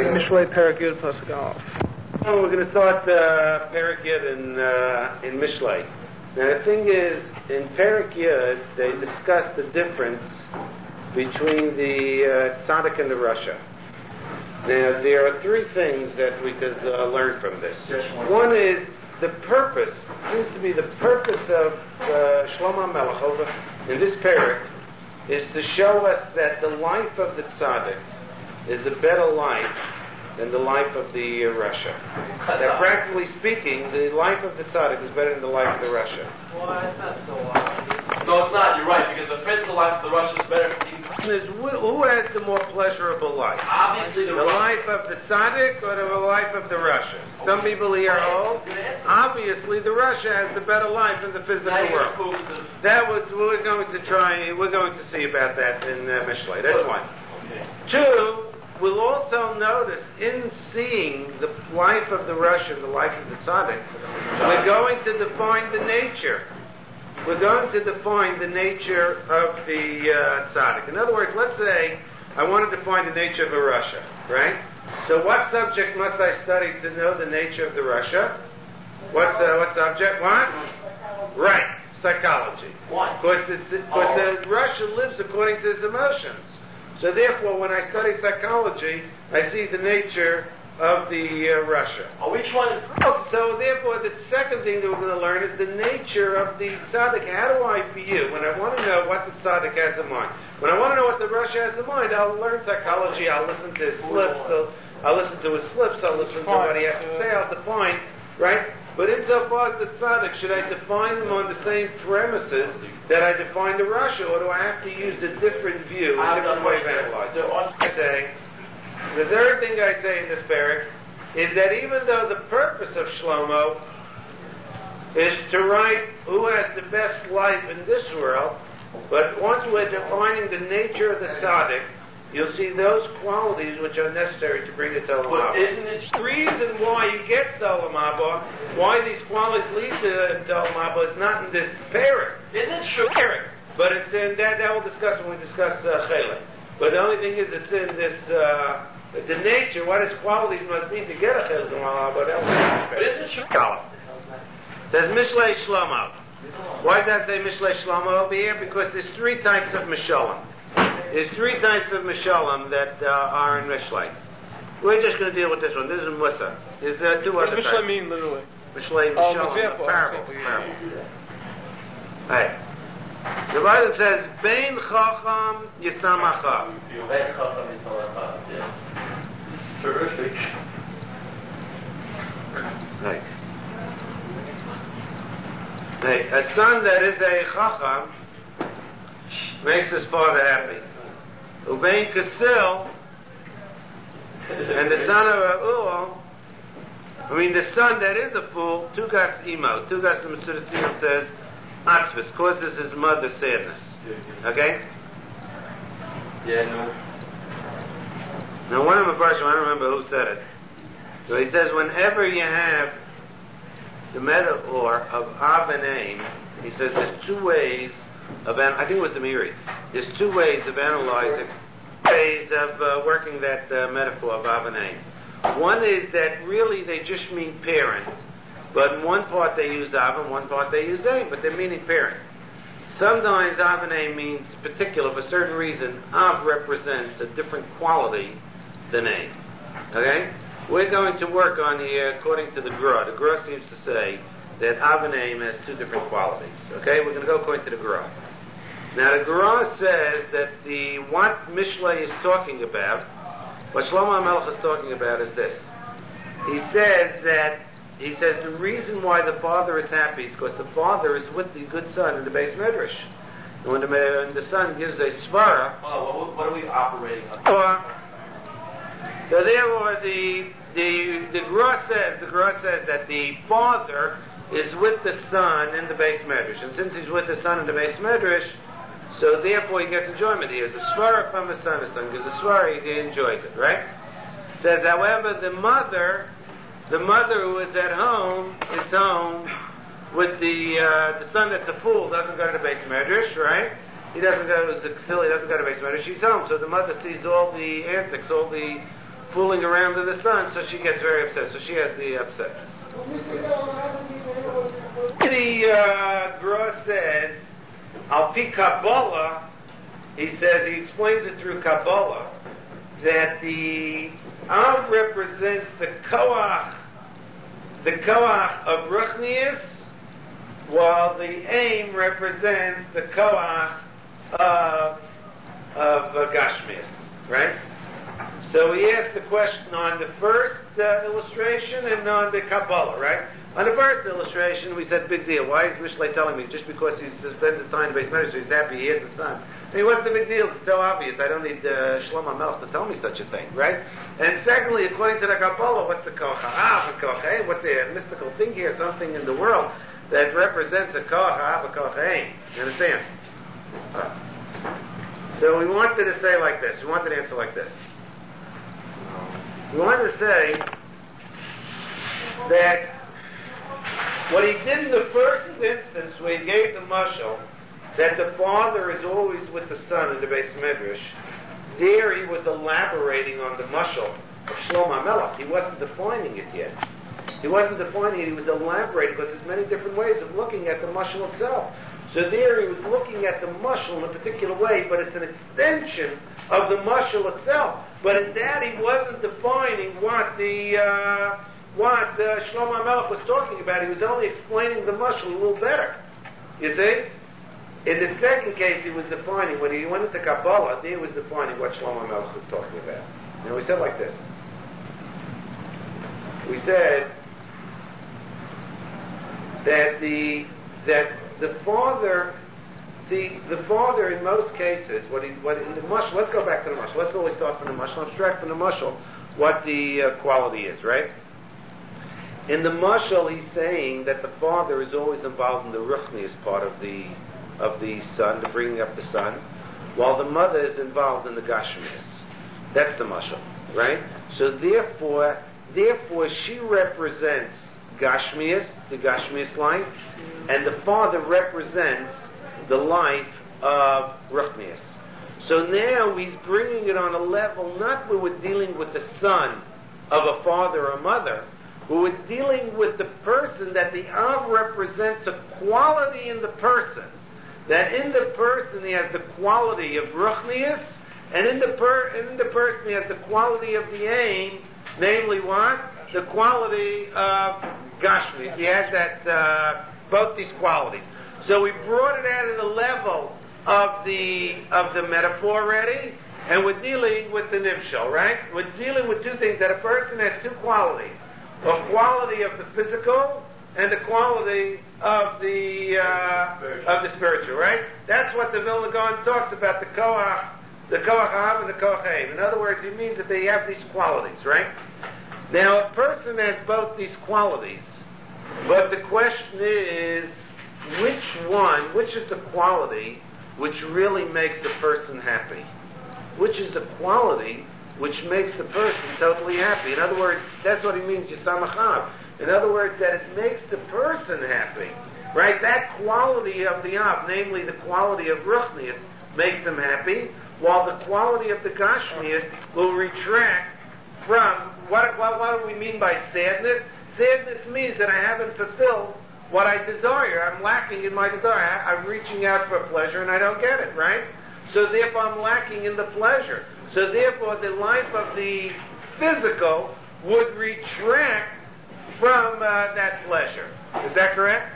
Mishlei Perek Yud Pasuk Aleph. Oh, we're going to start Perek Yud in Mishlei. Now the thing is, in Perek Yud, they discuss the difference between the tzaddik and the rasha. Now there are three things that we could learn from this. One is the purpose. Seems to be the purpose of Shlomo HaMelech in this Perek is to show us that the life of the tzaddik is a better life than the life of the rasha. That practically speaking, the life of the tzaddik is better than the life of the rasha. Well, that's not so obvious. No, it's not. You're right, because the physical life of the rasha is better. Who has the more pleasurable life? Obviously, the life of the tzaddik or the life of the rasha? Some people here hold. Obviously, the rasha has the better life in the physical world. That was we're going to try. We're going to see about that in Mishlei. That's one. Two. We'll also notice in seeing the life of the rasha and the life of the tzaddik, we're going to define the nature. We're going to define the nature of the tzaddik. In other words, let's say I want to define the nature of a rasha, right? So what subject must I study to know the nature of the rasha? What subject? What? Right, psychology. Why? Because the rasha lives according to his emotions. So therefore, when I study psychology, I see the nature of the rasha. Are we trying to... So therefore, the second thing that we're going to learn is the nature of the tzaddik. How do I view, when I want to know what the tzaddik has in mind? When I want to know what the rasha has in mind, I'll learn psychology, I'll listen to his slips, I'll listen to what he has to say, I'll define, right? But insofar as the tzaddik, should I define them on the same premises that I define the rasha, or do I have to use a different view, a different way of analyzing? The third thing I say in this Perek is that even though the purpose of Shlomo is to write who has the best life in this world, but once we're defining the nature of the tzaddik, you'll see those qualities which are necessary to bring it to Olam Haba. Isn't it the reason why you get to Olam Haba, why these qualities lead to Olam Haba is not in this Perek. Isn't it true? But it's in that we'll discuss when we discuss Chelek. But the only thing is, it's in this the nature, what his qualities must be to get a Chelek Olam Haba. But isn't it true? It says Mishlei Shlomo. Why does that say Mishlei Shlomo over here? Because there's three types of Mishalim. There's three types of Mishalim that are in Mishlei. We're just going to deal with this one. This is Musa. There's two other types. What does Mishlei mean, literally? Mishlei, Mishalim, example. parables. Right. The Bible says, Bein Chacham Yisamacha. Bein Chacham Yisamacha. Yeah. Terrific. Right. A son that is a Chacham makes his father happy. Ubein Kasil, and the son of a the son that is a fool, Tugas Imo. Tugas the Mesudasim says, Atzvis, causes his mother sadness. Okay? Yeah, no. Now one of the Mepharshim, I don't remember who said it. So he says, whenever you have the metaphor of Av and Aim, he says there's two ways I think it was the Miri. There's two ways of analyzing, working that metaphor of Av and Aim. One is that really they just mean parent, but in one part they use Av and one part they use Aim, but they're meaning parent. Sometimes Av and Aim means particular for a certain reason. Av represents a different quality than Aim. Okay? We're going to work on here according to the Gra. The Gra seems to say that Av and Aim has two different qualities. Okay, we're going to go according to the Gra. Now the Gra says that what Mishlei is talking about, what Shlomo HaMelech is talking about is this. He says the reason why the father is happy is because the father is with the good son in the Beis Medrash. And when the son gives a svara, what are we operating on? So therefore the Gra says that the father is with the son in the Beis Medrash. And since he's with the son in the Beis Medrash, so therefore he gets enjoyment. He has a svara from his son gives a svara, he enjoys it, right? Says, however, the mother who is at home is home with the son that's a fool, doesn't go to the Beis Medrash, right? He doesn't go to Ksil, he doesn't go to Beis Medrash, she's home. So the mother sees all the antics, all the fooling around in the sun, so she gets very upset. So she has the upsetness. The Gra says, Al Pi Kabbalah, he explains it through Kabbalah, that the Av represents the Koach of Ruchnius, while the Aim represents the Koach of Gashmius, right? So he asked the question on the first illustration and on the Kabbalah, right? On the first illustration, we said, big deal. Why is Mishlei telling me just because he spends his time in the base medicine, he's happy he has the son? I mean, what's the big deal? It's so obvious. I don't need Shlomo Melech to tell me such a thing, right? And secondly, according to the Kabbalah, what's the Koach HaAv, a Koach Haim? What's the mystical thing here? Something in the world that represents a Koach HaAv, a Koach Haim. You understand? So we wanted to say like this. We wanted to answer like this. We wanted to say that what he did in the first instance, where he gave the mashal, that the father is always with the son in the Beis Medrash, there he was elaborating on the mashal of Shlomo Melech. He wasn't defining it yet. He wasn't defining it, he was elaborating, because there's many different ways of looking at the mashal itself. So there he was looking at the mashal in a particular way, but it's an extension of the mashal itself. But in that he wasn't defining what Shlomo Melech was talking about. He was only explaining the mashal a little better. You see? In the second case, he was defining, when he went into Kabbalah, there he was defining what Shlomo Melech was talking about. And we said like this. We said that the father, the father in most cases, what in the mashal, let's go back to the mashal. Let's always start from the mashal, abstract from the mashal what the quality is, right? In the mashal, he's saying that the father is always involved in the ruchnius part of the son, the bringing up the son, while the mother is involved in the gashmius. That's the mashal, right? So therefore she represents gashmius, the gashmius life, and the father represents the life of ruchnius. So now he's bringing it on a level not where we're dealing with the son of a father or mother, but we're dealing with the person, that the Av represents a quality in the person. That in the person he has the quality of ruchnius, and in the person he has the quality of the aim, namely what? The quality of gashmius. He has that both these qualities. So we brought it out of the level of the metaphor already, and we're dealing with the nimshal, right? We're dealing with two things, that a person has two qualities. A quality of the physical and the quality of the spiritual, right? That's what the Vilna Gaon talks about, the koach Av and the koach Haim. In other words, he means that they have these qualities, right? Now, a person has both these qualities, but the question is, which is the quality which really makes the person happy? Which is the quality which makes the person totally happy? In other words, that's what he means, Yisamachav. In other words, that it makes the person happy, right? That quality of the Av, namely the quality of Ruchnius, makes him happy, while the quality of the Gashmius will retract from, what do we mean by sadness? Sadness means that I haven't fulfilled what I desire. I'm lacking in my desire. I'm reaching out for pleasure and I don't get it, right? So therefore I'm lacking in the pleasure. So therefore the life of the physical would retract from that pleasure. Is that correct?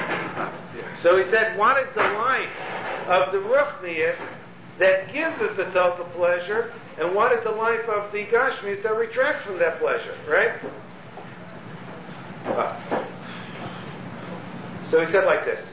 So he said, what is the life of the Ruchnius that gives us the total pleasure, and what is the life of the Gashmius that retracts from that pleasure, right? So he said like this.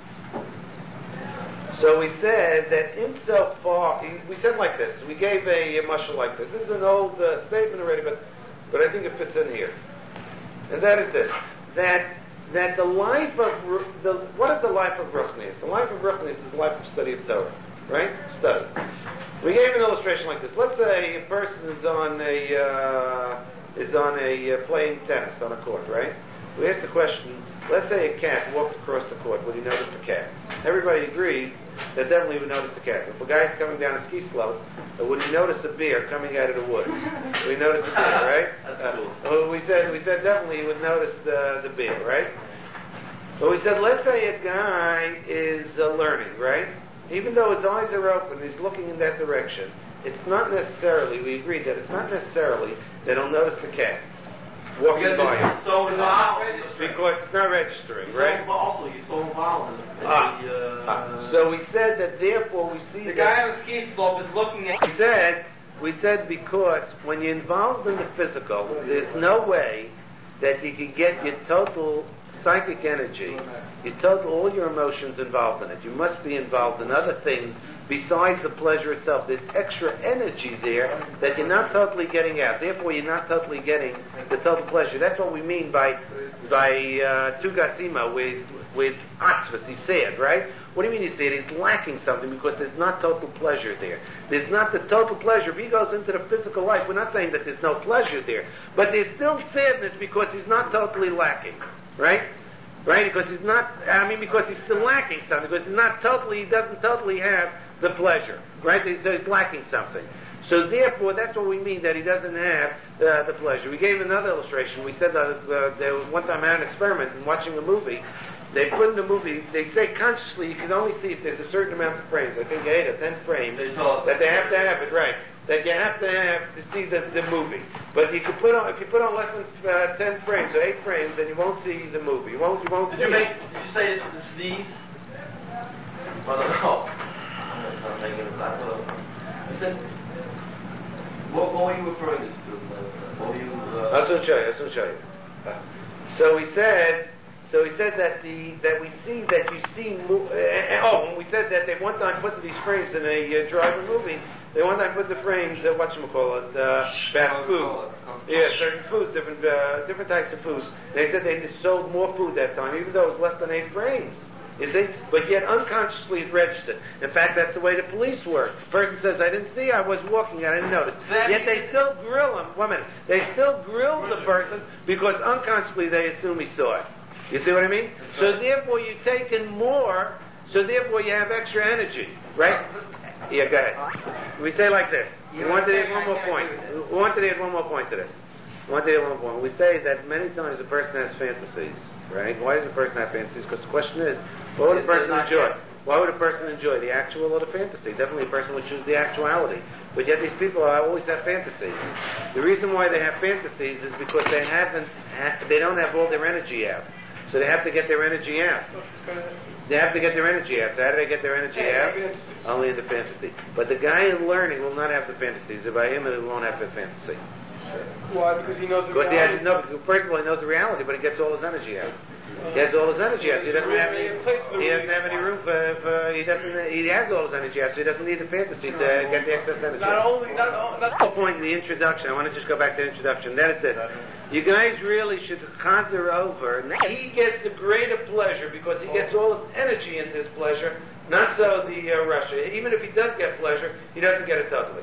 So we said that insofar, we said like this, we gave a mashal like this. This is an old statement already, but I think it fits in here. And that is this, that the life of, what is the life of Ruchnius? The life of Ruchnius is the life of study of Torah, right? Study. We gave an illustration like this. Let's say a person is on a playing tennis on a court, right? We asked the question, let's say a cat walked across the court. Would he notice the cat? Everybody agreed that definitely would notice the cat. If a guy's coming down a ski slope, would he notice a bear coming out of the woods? We notice the bear, right? We said definitely he would notice the bear, right? But we said, let's say a guy is learning, right? Even though his eyes are open, he's looking in that direction. It's not necessarily, we agreed that it's not necessarily that he'll notice the cat walking by him. So it's not Because it's not registering, right? Also, you're so involved in So we said that therefore we see the guy on the ski slope is looking at we said because when you're involved in the physical, there's no way that you can get your total psychic energy, all your emotions involved in it. You must be involved in other things besides the pleasure itself. There's extra energy there that you're not totally getting out. Therefore, you're not totally getting the total pleasure. That's what we mean by tugasima with atzvas. He said, right? What do you mean he said? He's lacking something because there's not total pleasure there. There's not the total pleasure. If he goes into the physical life, we're not saying that there's no pleasure there, but there's still sadness because he's not totally lacking. Right? Right? Because because he's still lacking something. Because he doesn't totally have the pleasure. Right? So he's lacking something. So therefore, that's what we mean, that he doesn't have the pleasure. We gave another illustration. We said that there was one time I had an experiment in watching a movie. They put in the movie, they say consciously you can only see if there's a certain amount of frames, I think 8 or 10 frames, that they have to have it, right. That you have to see the movie. But if you put on less than 10 frames or 8 frames, then you won't see the movie. You won't see it. Did you say it's the sneeze? I don't know. I'm not making it that well. I said, what were you referring this to? What were you... I'll soon show you. So we said that we see that you see more. And we said that they one time put these frames in a driver movie. They one time put the frames, about food. Yeah, certain foods, different types of foods. They said they sold more food that time, even though it was less than 8 frames. You see? But yet unconsciously it registered. In fact, that's the way the police work. The person says, I didn't see, I was walking, I didn't notice. Yet they still grill him. 1 minute. They still grill the person because unconsciously they assume he saw it. You see what I mean? So therefore you take in more, so therefore you have extra energy. Right? Yeah, go ahead. We say like this. We wanted to add one more point. We wanted to add one more point to this. We say that many times a person has fantasies. Right? Why does a person have fantasies? Because the question is, what would a person enjoy? Why would a person enjoy, the actual or the fantasy? Definitely a person would choose the actuality. But yet these people always have fantasies. The reason why they have fantasies is because they don't have all their energy out. So they have to get their energy out. They have to get their energy out. So how do they get their energy out? Only in the fantasy. But the guy in learning will not have the fantasies. By him, he won't have the fantasy. Why? Because he knows the reality. First of all, he knows the reality, but he gets all his energy out. He has all his energy out. He doesn't have any room for. He has all his energy out, so he doesn't need the fantasy to get the excess energy. That's the point in the introduction. I want to just go back to the introduction. That is this: you guys really should conjure over. He gets the greater pleasure because he gets all his energy into his pleasure. Not so the Russia. Even if he does get pleasure, he doesn't get it totally.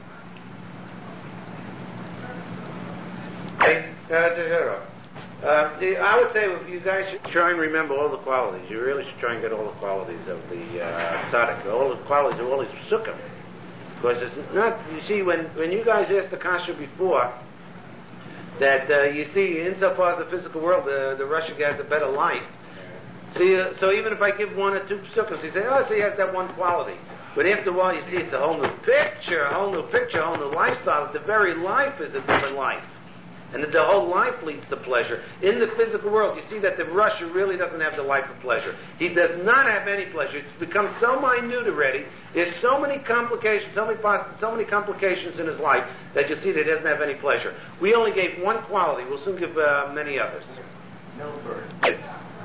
I would say you guys should try and remember all the qualities. You really should try and get all the qualities of the tzaddik, all the qualities of all these psukim. Because it's not, you see, when you guys asked the kasha before, that you see, insofar as the physical world, the Russian guy has a better life. See, so even if I give 1 or 2 psukim, you say, so he has that one quality. But after a while, you see it's a whole new picture, a whole new lifestyle. The very life is a different life. And that the whole life leads to pleasure. In the physical world, you see that the Russia really doesn't have the life of pleasure. He does not have any pleasure. It's become so minute already. There's so many complications, so many complications in his life that you see that he doesn't have any pleasure. We only gave one quality. We'll soon give many others. No bird. Yes.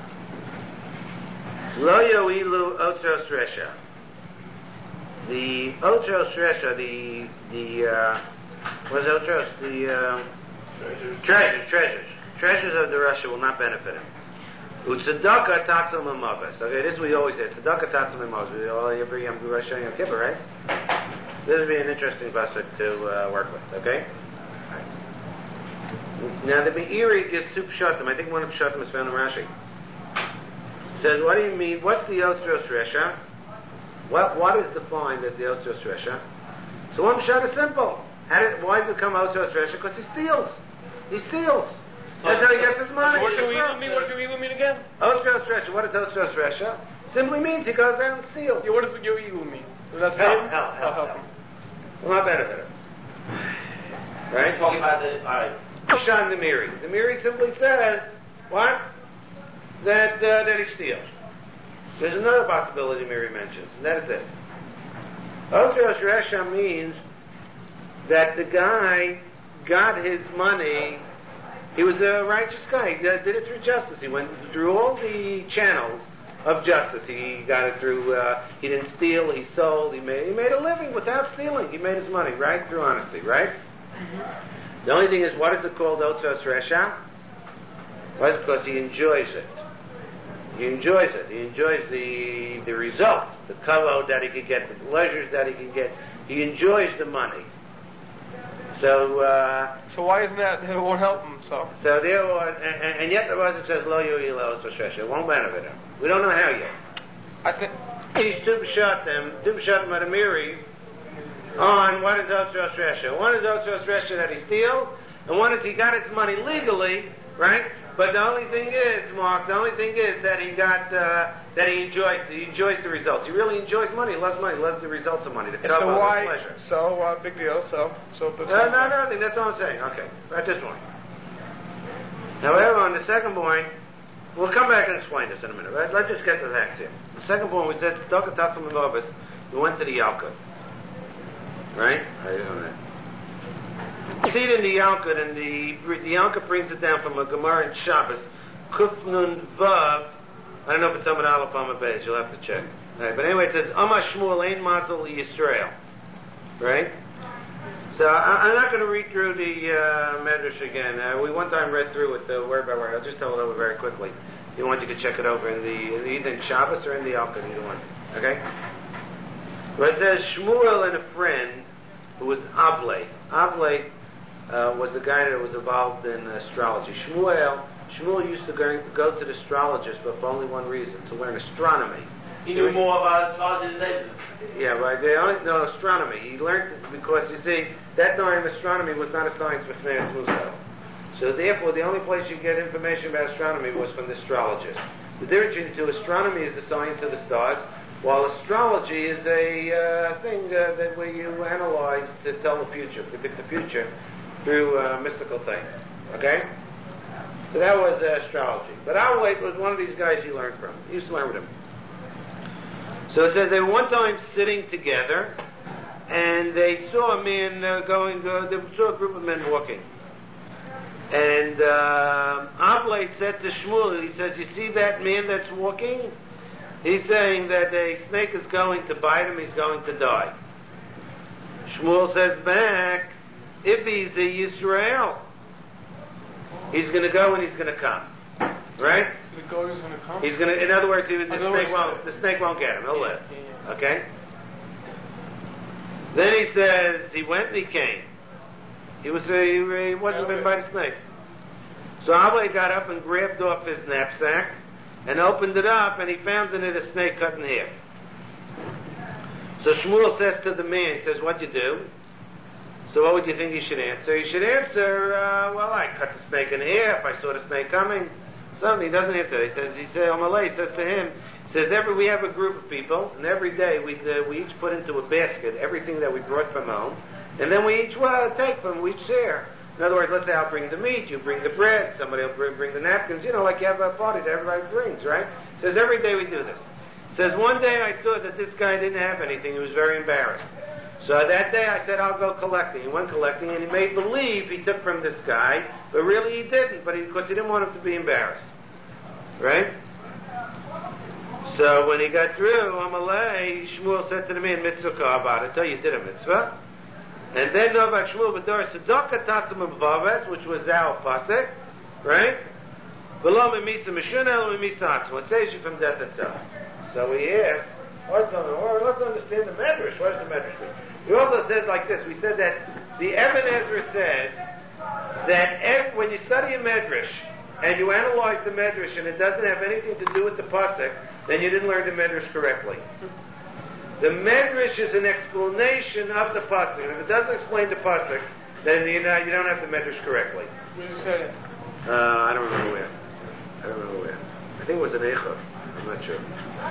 Lo yo'ilu otros resha. The otros resha, what's otros? Treasures of the Russia will not benefit him. Utzedakah tatzal mamavis. Okay, this we always say. Tzedakah tatzal mamavis. Every Yom Rosh Hashanah Yom Kippur, right? This would be an interesting pasuk to work with. Okay. Now the Be'eri gives 2 pshatim. I think one of the pshatim is found in Rashi. Says, what do you mean? What's the Otros Resha? What is defined as the Otsos Resha? So one shot is simple. Why does it come Otsos Resha? Because he steals. He steals. That's how he gets his money. So what does Eilu mean? What does Eilu mean again? Otsos Resha. What is Otsos Resha? Simply means he goes out and steals. Yeah, what does Eilu mean? Does that Help him. Will not benefit him. Right? Talking about the, alright. Shan the Miri. The Miri simply says, what? That he steals. There's another possibility Miri mentions, and that is this. Otsos Resha means that the guy got his money. He was a righteous guy. He did it through justice. He went through all the channels of justice. He got it through, he didn't steal, he sold, he made a living without stealing. He made his money, right? Through honesty, right? Mm-hmm. The only thing is, what is it called Otsos Resha? Well, it's because he enjoys it. He enjoys it. He enjoys the result, the kavod that he could get, the pleasures that he can get. He enjoys the money. So why isn't that? It won't help him. So therefore, and yet the Pasuk says lo yu'il Otsos Resha. It won't benefit him. We don't know how yet. I think he's two b'shatim adamiri on what is Otsos Resha. One is Otsos Resha that he steals, and one is he got his money legally, right? But the only thing is, Mark, that he got that he enjoys the results. He really enjoys money. He loves money. He loves the results of money. The so why? Pleasure. So big deal. So. No. That's all I'm saying. Okay, at this point. However, on the second point, we'll come back and explain this in a minute. Right? Let's just get to the facts here. The second point we said, we went to the Yalkut. Right? You see it in the Yalkut, and the Yalkut brings it down from a Gemara in Shabbos, Kuf Nun Vav. I don't know if it's Amud Aleph Amud Beis. You'll have to check. Right, but anyway, it says Amar Shmuel Ein Mazel Yisrael. Right? So I'm not going to read through the Medrash again. We one time read through it word by word. I'll just tell it over very quickly. If you want, you can check it over either in Shabbos or in the Yalkut, either one. Okay? But it says Shmuel and a friend who was Avle. Avle was the guy that was involved in astrology. Shmuel used to go to the astrologist, but for only one reason, to learn astronomy. He knew more about astrology than they did. Yeah, right. They only know astronomy. He learned it because, you see, that time astronomy was not a science with man's muso. So therefore, the only place you get information about astronomy was from the astrologist. The difference between astronomy is the science of the stars, while astrology is a thing that where you analyze to tell the future, predict the future through mystical things. Okay? So that was astrology. But Avle was one of these guys he learned from. He used to learn with him. So it says they were one time sitting together, and they saw a man they saw a group of men walking. And Avle said to Shmuel, he says, you see that man that's walking? He's saying that a snake is going to bite him, he's going to die. Shmuel says back, if he's a Yisrael, he's going to go and he's going to come. Right? He's going to come? He's going to, in other words, the snake won't get him, he'll live. Yeah. Okay? Then he says, he went and he came. He wasn't bitten by the snake. So Avle got up and grabbed off his knapsack and opened it up, and he found in it a snake cut in half. So Shmuel says to the man, he says, what'd you do? So what would you think he should answer? He should answer, well, I cut the snake in half, I saw the snake coming. Something, he doesn't answer. He says to him, we have a group of people, and every day we each put into a basket everything that we brought from home, and then we each take from, we each share. In other words, let's say I'll bring the meat, you bring the bread, somebody will bring the napkins, like you have a party that everybody brings, right? Says every day we do this. Says one day I saw that this guy didn't have anything, he was very embarrassed. So that day I said, I'll go collecting. He went collecting, and he made believe he took from this guy, but really he didn't, because he didn't want him to be embarrassed. Right? So when he got through, Amalei, Shmuel said to the man, mitzvah about it. So you did a mitzvah. And then Novak Shmuel B'dor Tzedakah Tatzim B'vaves, which was our pasuk, right? Below Mimisa Mishunel Mimisa Atzma. It saves you from death itself. So he asked, let's understand the Medrash. What does the Medrash mean? We also said like this. We said that the Eben Ezra said that when you study a Medrash and you analyze the Medrash and it doesn't have anything to do with the pasuk, then you didn't learn the Medrash correctly. The Medrash is an explanation of the pasuk, and if it doesn't explain the pasuk, then you don't have the Medrash correctly. We just said it. I don't remember where. I think it was an Eichel. I'm not sure.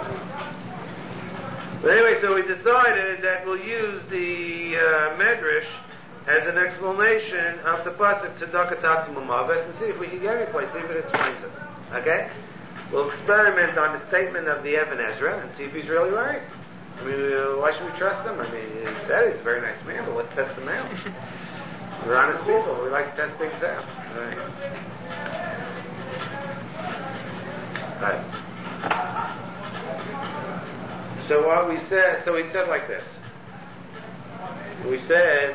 But anyway, so we decided that we'll use the Medrash as an explanation of the pasuk Tzedakah Tatzim U'Maves and see if we can get any place, see if it explains it. Okay? We'll experiment on the statement of the Even Ezra and see if he's really right. I mean, why should we trust him? I mean, he said he's a very nice man, but let's test him out. We're honest people. We like to test things out. Right. So what we said, we said like this. We said,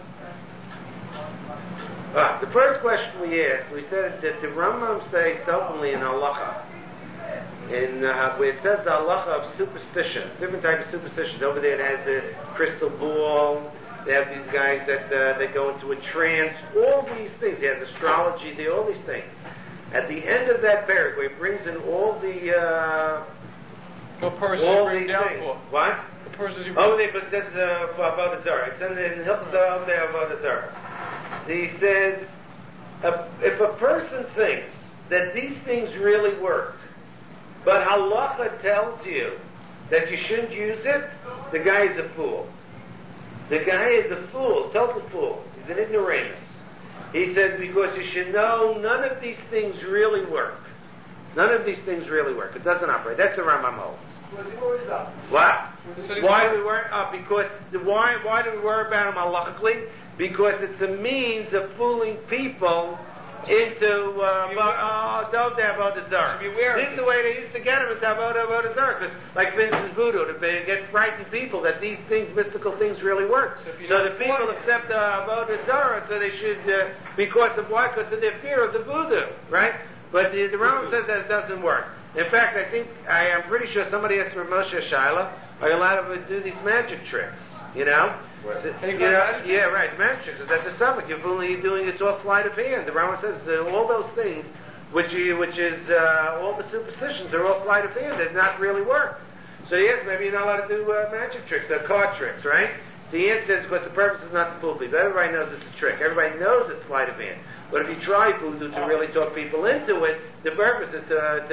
the first question we asked, we said that the Rambam states openly in Halacha, where it says the halacha of superstition, different type of superstitions. Over there it has the crystal ball. They have these guys that they go into a trance. All these things. He has astrology. All these things. At the end of that paragraph, where he brings in all the What person all you bring these down things. for? What? The person you Over there, but that's for Avodah Zarah. It's in Hilchah over there, Avodah Zarah. He says, if a person thinks that these things really work, but halacha tells you that you shouldn't use it, the guy is a fool. The guy is a fool, total fool. He's an ignoramus. He says, because you should know none of these things really work. None of these things really work. It doesn't operate. That's the Rambam holds. What? Why do we worry? Why do we worry about him halachically? Because it's a means of fooling people into don't have Avodah Zarah. This is the way they used to get him is Avodah Zarah. Because, like for instance, voodoo, to get frightened people that these things, mystical things, really work. So the people accept Avodah Zarah, so they should, because of why? Because of their fear of the voodoo, right? But the Rambam says that it doesn't work. In fact, I am pretty sure somebody asked for Moshe Shaila, are you allowed to do these magic tricks? You know? Yeah, right. Magic tricks is at the stomach. You're doing it's all sleight of hand. The Rambam says all those things, which is all the superstitions, are all sleight of hand. They not really work. So yes, maybe you're not allowed to do magic tricks, card tricks, right? The answer is because the purpose is not to fool people. Everybody knows it's a trick. Everybody knows it's sleight of hand. But if you try voodoo to really talk people into it, the purpose is that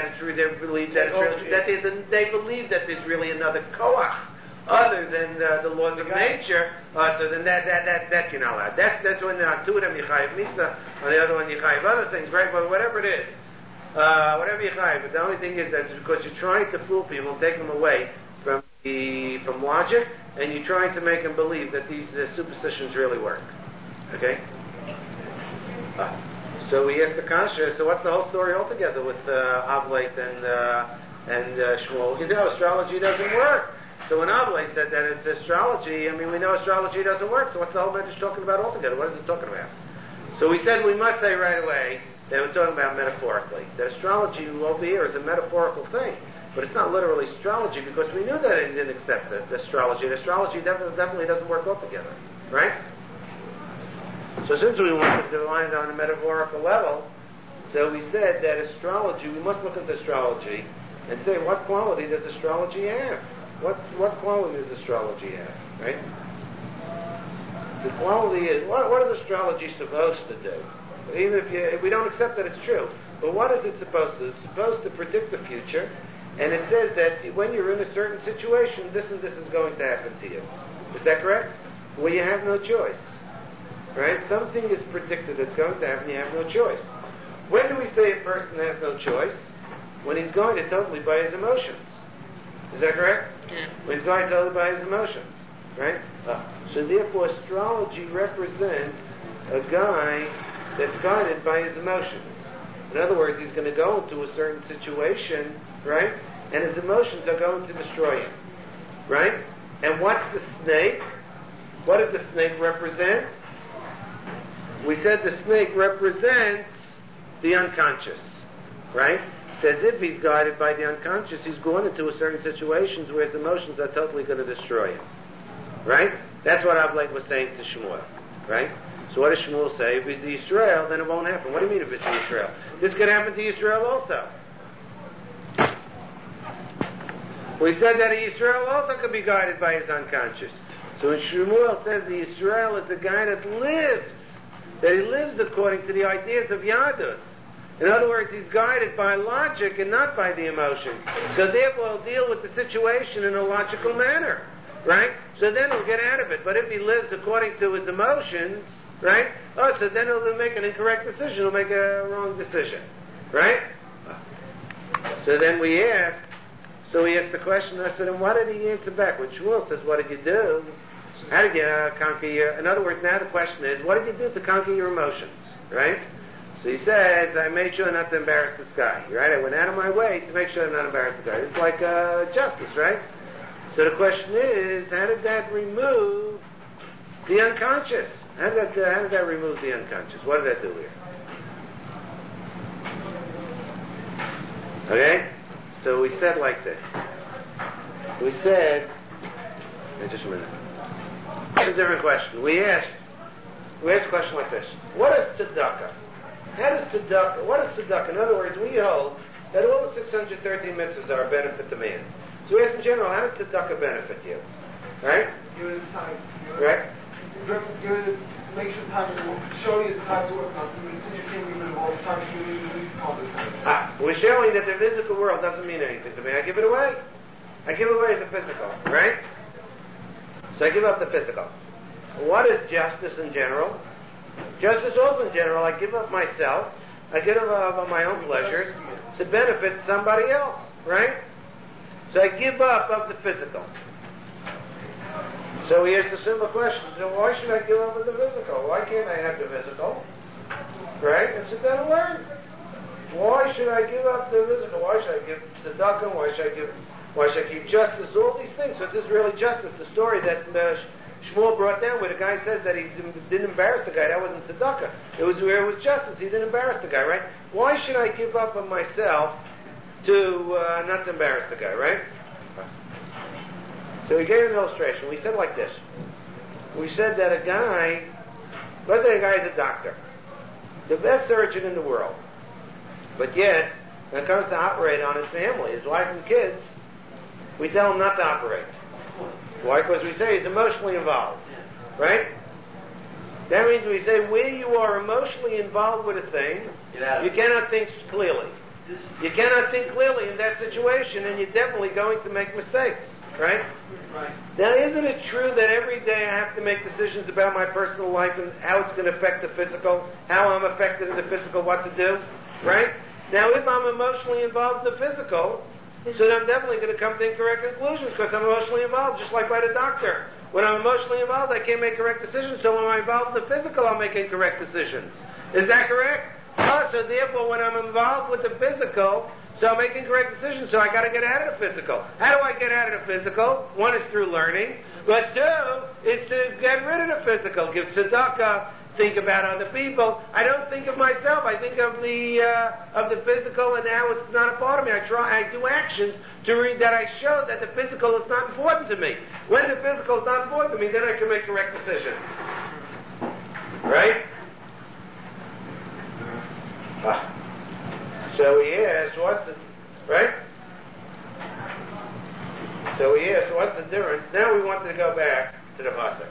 they believe that there's really another koach other than the laws of nature. So then that you're not allowed. That's when on two of them you chayiv misa, on the other one you chayiv other things, right? But whatever it is, whatever you chayiv. But the only thing is that it's because you're trying to fool people, take them away from logic, and you're trying to make them believe that these superstitions really work. Okay. So we asked the kasha, so what's the whole story altogether with Ablate and Shmuel? You know, astrology doesn't work. So when Ablate said that it's astrology, I mean, we know astrology doesn't work, so what's the whole message talking about altogether? What is it talking about? So we said we must say right away that we're talking about metaphorically. That astrology over here is a metaphorical thing. But it's not literally astrology because we knew that it didn't accept the astrology. And astrology definitely doesn't work altogether. Right? So since we wanted to define it on a metaphorical level, so we said that astrology, we must look at astrology and say, what quality does astrology have? What quality does astrology have? Right? The quality is, what is astrology supposed to do? Even if we don't accept that it's true, but what is it supposed to do? It's supposed to predict the future, and it says that when you're in a certain situation, this and this is going to happen to you. Is that correct? Well, you have no choice. Right? Something is predicted that's going to happen, you have no choice. When do we say a person has no choice? When he's going to totally by his emotions. Is that correct? Yeah. When he's going totally by his emotions. Right? So therefore astrology represents a guy that's guided by his emotions. In other words, he's going to go into a certain situation, right? And his emotions are going to destroy him. Right? And what's the snake? What does the snake represent? We said the snake represents the unconscious, right? Says if he's guided by the unconscious, he's going into a certain situations where his emotions are totally going to destroy him, right? That's what Ablate was saying to Shmuel, right? So what does Shmuel say? If it's Yisrael, then it won't happen. What do you mean if it's Yisrael? This could happen to Yisrael also. We said that a Yisrael also could be guided by his unconscious. So when Shmuel says the Yisrael is the guy that he lives according to the ideas of Yadus. In other words, he's guided by logic and not by the emotion. So therefore he'll deal with the situation in a logical manner. Right? So then he'll get out of it. But if he lives according to his emotions, right? Oh, so then he'll make an incorrect decision. He'll make a wrong decision. Right? So then we asked the question, I said, and what did he answer back? When Shmuel says, what did you do? How did you conquer your... In other words, now the question is, what did you do to conquer your emotions? Right? So he says, I made sure not to embarrass this guy. Right? I went out of my way to make sure I'm not embarrass the guy. It's like justice, right? So the question is, how did that remove the unconscious? How did that remove the unconscious? What did that do here? Okay? So we said like this. We said, just a minute. It's a different question. We asked a question like this. What is tzedakah? What is tzedakah? In other words, we hold that all the 613 mitzvahs are a benefit to man. So we asked in general, how does tzedakah benefit you? Right? Give it the time. Right? Make sure time to show you the time to work on. Since you can't give it all the time, you need at least all the time. We're showing that the physical world doesn't mean anything to me. I give it away. I give away the physical, right? So I give up the physical. What is justice in general? Justice also in general, I give up myself. I give up my own pleasures to benefit somebody else, right? So I give up of the physical. So he asked a simple question. So why should I give up of the physical? Why can't I have the physical? Right? And sit down and learn. Why should I give up the physical? Why should I give tzedakah? Why should I keep justice? All these things. So this is really justice. The story that Shmuel brought down where the guy says that he didn't embarrass the guy. That wasn't tzedakah. It was where it was justice. He didn't embarrass the guy, right? Why should I give up of myself to not to embarrass the guy, right? So we gave an illustration. We said like this. We said that a guy, let's say a guy is a doctor, the best surgeon in the world, but yet, when it comes to operate on his family, his wife and kids, we tell him not to operate. Why? Because we say he's emotionally involved. Right? That means we say where you are emotionally involved with a thing, you cannot think clearly. You cannot think clearly in that situation, and you're definitely going to make mistakes. Right? Right. Now, isn't it true that every day I have to make decisions about my personal life and how it's going to affect the physical, how I'm affected in the physical, what to do? Right? Now, if I'm emotionally involved in the physical, so then I'm definitely going to come to incorrect conclusions because I'm emotionally involved, just like by the doctor. When I'm emotionally involved, I can't make correct decisions, so when I'm involved in the physical, I'll make incorrect decisions. Is that correct? So therefore, when I'm involved with the physical, so I'm making correct decisions, so I got to get out of the physical. How do I get out of the physical? One is through learning, but two is to get rid of the physical. Give tzedakah, think about other people. I don't think of myself. I think of the physical, and now it's not a part of me. I do actions to read that I show that the physical is not important to me. When the physical is not important to me, then I can make correct decisions. Right? So he asked, what's the difference? Now we wanted to go back to the pasuk.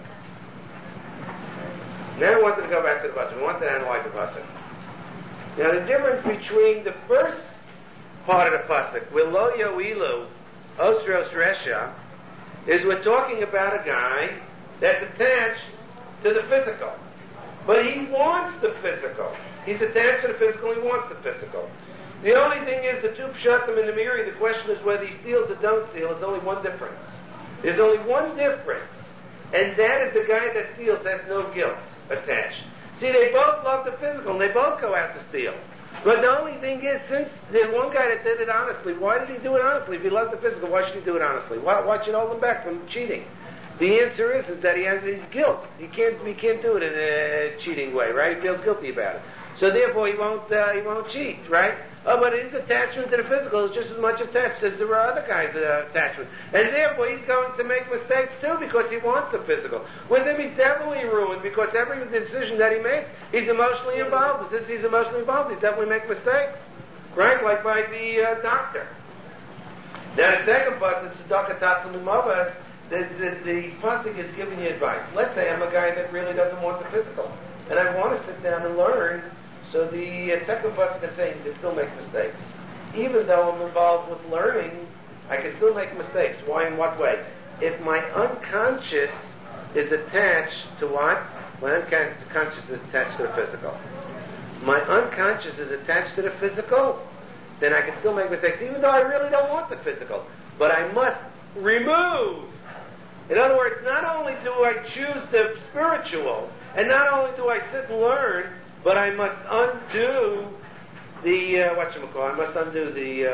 We wanted to analyze the pasuk. Now the difference between the first part of the pasuk, V'lo yo'ilu osros resha, is we're talking about a guy that's attached to the physical. But he wants the physical. He's attached to the physical, he wants the physical. The only thing is, the two pshatim in the Miri, the question is whether he steals or don't steal. There's only one difference. There's only one difference. And that is the guy that steals has no guilt attached. See, they both love the physical, and they both go out to steal. But the only thing is, since there's one guy that did it honestly, why did he do it honestly? If he loves the physical, why should he do it honestly? Why should hold him back from cheating? The answer is that he has his guilt. He can't do it in a cheating way, right? He feels guilty about it. So therefore he won't cheat, right? But his attachment to the physical is just as much attached as there are other guys' attachment. And therefore he's going to make mistakes too because he wants the physical. With him he's definitely ruined because every decision that he makes, he's emotionally involved. And since he's emotionally involved, he definitely makes mistakes. Right? Like by the doctor. Now the second pasuk, tzedakah tatzim imavas, the pasuk is giving you advice. Let's say I'm a guy that really doesn't want the physical, and I want to sit down and learn. So the second pasuk is saying you can still make mistakes. Even though I'm involved with learning, I can still make mistakes. Why? In what way? If my unconscious is attached to what? My unconscious is attached to the physical. My unconscious is attached to the physical, then I can still make mistakes, even though I really don't want the physical. But I must remove. In other words, not only do I choose the spiritual, and not only do I sit and learn, but I must undo the I must undo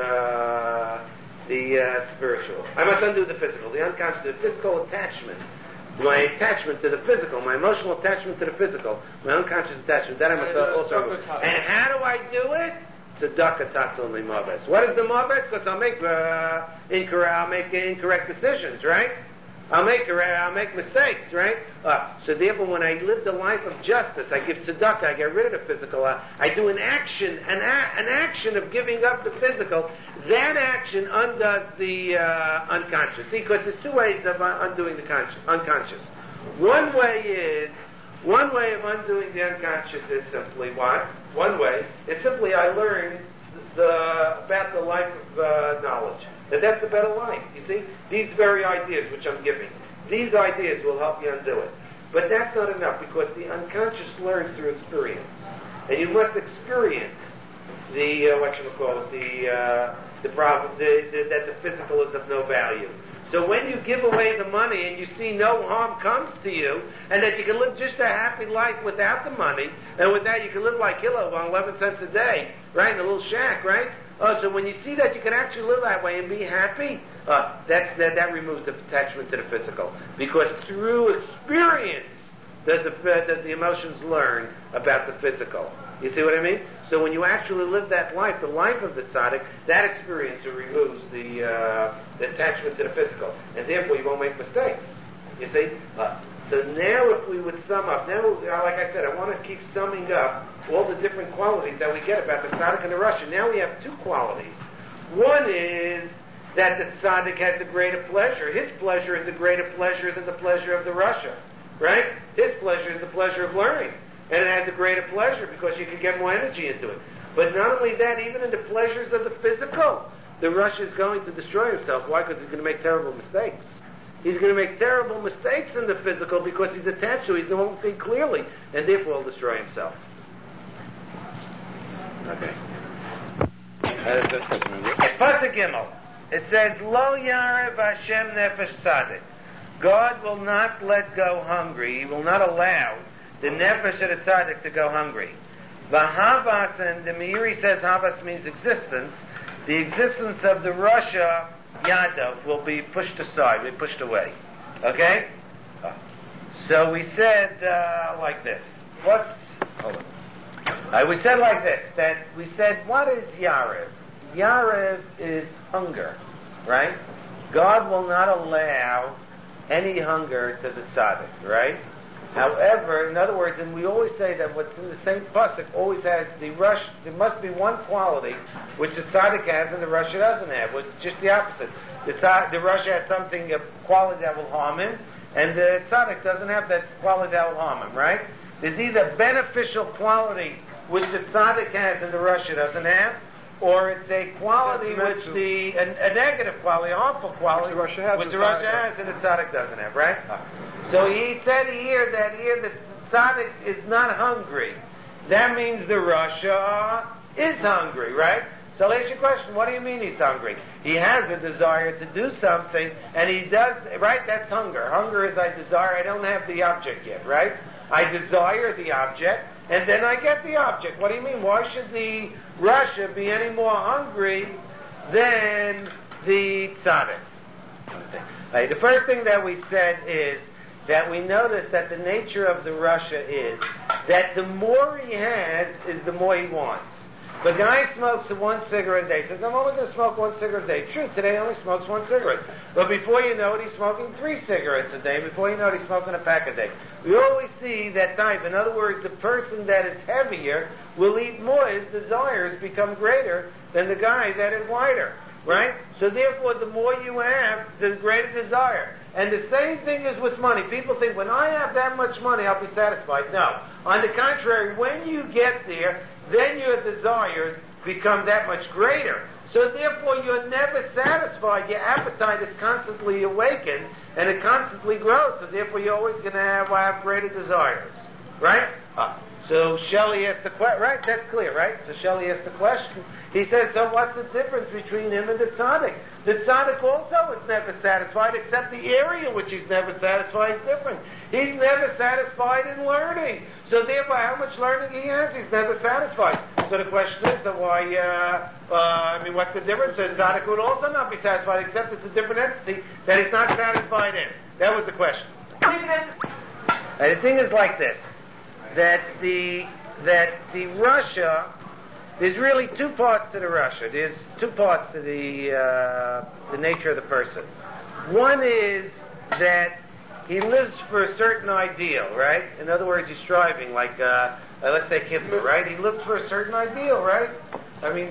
the spiritual. I must undo the physical, the unconscious, the physical attachment. My attachment to the physical, my emotional attachment to the physical, my unconscious attachment, that I must also remove. And how do I do it? Tzedakah tatzil limavas. What is the mavas? Because I'll make incorrect decisions, right? I'll make mistakes, right? So therefore, when I live the life of justice, I give tzedakah, I get rid of the physical. I do an action of giving up the physical. That action undoes the unconscious. See, because there's two ways of undoing the unconscious. One way of undoing the unconscious is simply what? One way is simply I learn about the life of knowledge. That's the better life. You see, these very ideas which I'm giving, these ideas will help you undo it. But that's not enough, because the unconscious learns through experience, and you must experience the problem that the physical is of no value. So when you give away the money and you see no harm comes to you, and that you can live just a happy life without the money, and with that you can live like Hillel on 11 cents a day, right, in a little shack, right? So when you see that you can actually live that way and be happy, that removes the attachment to the physical. Because through experience does the emotions learn about the physical. You see what I mean? So when you actually live that life, the life of the tzaddik, that experience removes the attachment to the physical. And therefore you won't make mistakes. You see? So now if we would sum up, now like I said, I want to keep summing up all the different qualities that we get about the tzaddik and the rasha. Now we have two qualities. One is that the tzaddik has a greater pleasure. His pleasure is a greater pleasure than the pleasure of the rasha. Right? His pleasure is the pleasure of learning. And it has a greater pleasure because you can get more energy into it. But not only that, even in the pleasures of the physical, the rasha is going to destroy himself. Why? Because he's going to make terrible mistakes. He's going to make terrible mistakes in the physical because he's attached to it. He won't think clearly, and therefore he'll destroy himself. Okay. Pasuk Gimel. It says, Lo yarev Hashem nefesh tzadik. God will not let go hungry. He will not allow the nefesh of the tzaddik to go hungry. V'havas, and the Meiri says havas means existence. The existence of the rasha Yadov will be pushed aside, be pushed away. Okay? So we said like this. Hold on. We said like this, that we said, what is Yarev? Yarev is hunger, right? God will not allow any hunger to the tzaddik, right? However, in other words, and we always say that what's in the same pasuk always has the rush. There must be one quality which the tzaddik has and the rasha doesn't have. Which is just the opposite. The rasha has something, a quality that will harm him, and the tzaddik doesn't have that quality that will harm him. Right? There's either beneficial quality which the tzaddik has and the rasha doesn't have, or it's a quality which a negative quality, a harmful quality, which the rasha has and the tzaddik doesn't have. Right? So he said here that the tzaddik is not hungry. That means the rasha is hungry, right? So I'll ask you a question. What do you mean he's hungry? He has a desire to do something, and he does, right? That's hunger. Hunger is I desire. I don't have the object yet, right? I desire the object, and then I get the object. What do you mean? Why should the rasha be any more hungry than the tzaddik? Okay. The first thing that we said is that we notice that the nature of the rasha is that the more he has is the more he wants. The guy smokes one cigarette a day. Says, I'm only going to smoke one cigarette a day. True, today he only smokes one cigarette. But before you know it, he's smoking 3 cigarettes a day. Before you know it, he's smoking a pack a day. We always see that type. In other words, the person that is heavier will eat more. His desires become greater than the guy that is lighter. right? So therefore, the more you have, the greater desire. And the same thing is with money. People think, when I have that much money, I'll be satisfied. No. On the contrary, when you get there, then your desires become that much greater. So therefore, you're never satisfied. Your appetite is constantly awakened, and it constantly grows. So therefore, you're always going to have greater desires. Right? So Shelley asked the question, right? That's clear, right? So Shelley asked the question. He says, so what's the difference between him and the tzaddik? The tzaddik also is never satisfied, except the area which he's never satisfied is different. He's never satisfied in learning. So therefore, how much learning he has, he's never satisfied. So the question is, what's the difference? The tzaddik would also not be satisfied, except it's a different entity that he's not satisfied in. That was the question. And the thing is like this. That the Russia, there's really two parts to the Russia. There's two parts to the nature of the person. One is that he lives for a certain ideal, right? In other words, he's striving, like let's say Hitler, right? He lives for a certain ideal, right? I mean,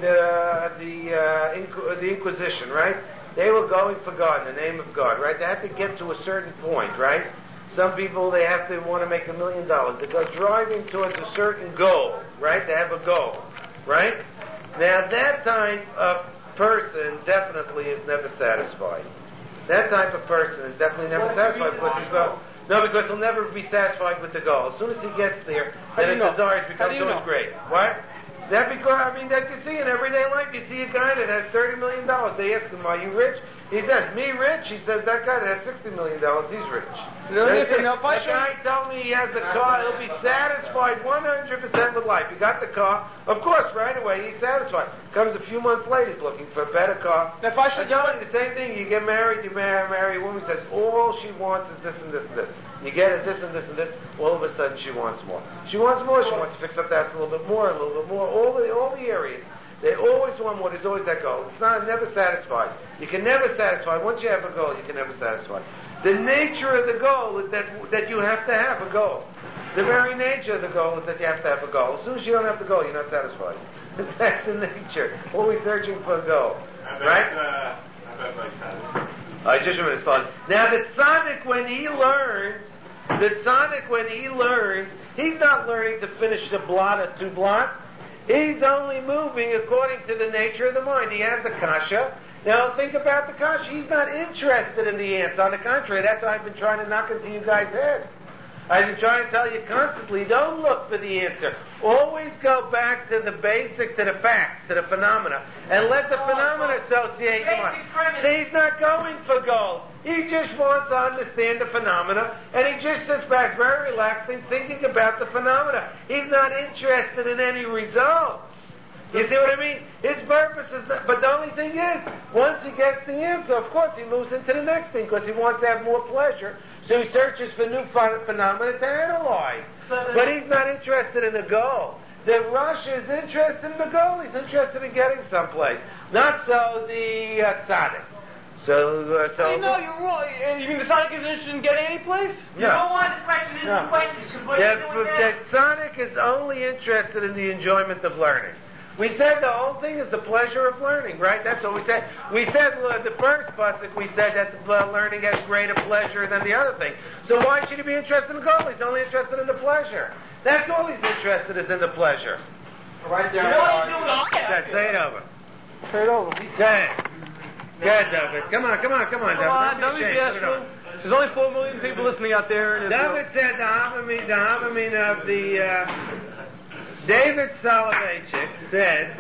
the Inquisition, right? They were going for God in the name of God, right? They had to get to a certain point, right? Some people, they want to make $1 million. They go driving towards a certain goal, right? They have a goal, right? Now, that type of person definitely is never satisfied. That type of person is definitely never satisfied because he'll never be satisfied with the goal. As soon as he gets there, then his desires become so great. What? That you see in everyday life, you see a guy that has $30 million. They ask him, are you rich? He says, me rich? He says, that guy that has $60 million, he's rich. The guy told me he has a car, he'll be satisfied 100% with life. He got the car, of course, right away, he's satisfied. Comes a few months later, he's looking for a better car. Now, if I should tell you the same thing, you get married, you marry a woman who says, all she wants is this and this and this. You get it, this and this and this, all of a sudden she wants more. She wants more, she wants to fix up that a little bit more, all the areas. They always want more. There's always that goal. It's never satisfied. You can never satisfy. Once you have a goal, you can never satisfy. The nature of the goal is that you have to have a goal. The very nature of the goal is that you have to have a goal. As soon as you don't have the goal, you're not satisfied. That's the nature. Always searching for a goal. Right? I just remember this thought. Now the tzaddik, when he learns, he's not learning to finish the blot or two blots. He's only moving according to the nature of the mind. He has the kasha. Now think about the kasha. He's not interested in the answer. On the contrary, that's why I've been trying to knock into you guys' heads. I've been trying to tell you constantly, don't look for the answer. Always go back to the basic, to the facts, to the phenomena, and let the phenomena associate the mind. So he's not going for gold. He just wants to understand the phenomena, and he just sits back very relaxing, thinking about the phenomena. He's not interested in any results. You see what I mean? His purpose is not, but the only thing is, once he gets the answer, of course he moves into the next thing, because he wants to have more pleasure. So he searches for new phenomena to analyze. But he's not interested in the goal. The Russia is interested in the goal. He's interested in getting someplace. Not so the tzaddik. You know, you're wrong. You mean the tzaddik is interested in getting any place? No. You don't want the question is the question. The tzaddik is only interested in the enjoyment of learning. We said the whole thing is the pleasure of learning, right? That's what we said. We said the first pasuk, we said that learning has greater pleasure than the other thing. So why should he be interested in the goal? He's only interested in the pleasure. That's all he's interested is in the pleasure. Right there. Say it over. Say it over. Go ahead. Go ahead, David. Come on, David. There's only 4 million people listening out there. David said the Havamina of the... David Soloveitchik said...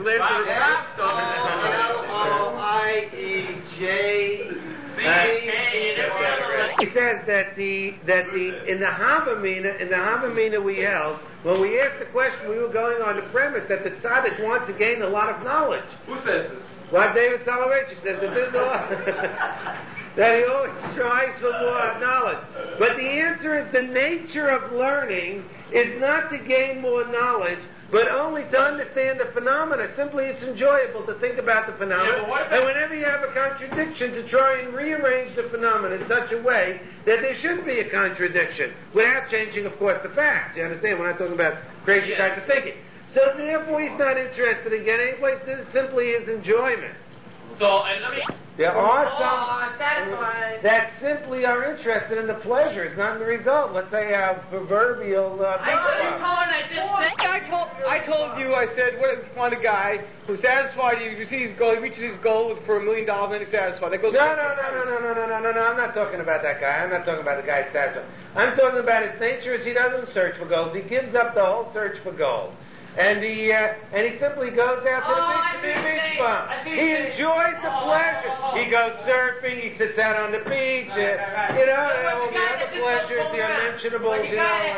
He says that in the Havamina we held, when we asked the question, we were going on the premise that the tzaddik wants to gain a lot of knowledge. Who says this? Well, David Soloveitchik says that there's a lot. That he always strives for more knowledge. But the answer is the nature of learning is not to gain more knowledge, but only to understand the phenomena. Simply, it's enjoyable to think about the phenomena. And whenever you have a contradiction, to try and rearrange the phenomena in such a way that there shouldn't be a contradiction, without changing, of course, the facts. You understand? We're not talking about crazy type of thinking. So therefore, he's not interested in getting any place. This simply is enjoyment. So, and let me... There are some satisfied. that simply are interested in the pleasures, not in the result. Let's say a proverbial... I told you, I said, what if you find a guy who's satisfied, you see his goal, he reaches his goal for $1 million and he's satisfied. That goes No, I'm not talking about that guy. I'm not talking about the guy who's satisfied. I'm talking about his nature is he doesn't search for gold. He gives up the whole search for gold. And he simply goes out to the beach bum. He enjoys the pleasure. He goes surfing. He sits out on the beach. All the other pleasures, the unmentionables. Yeah,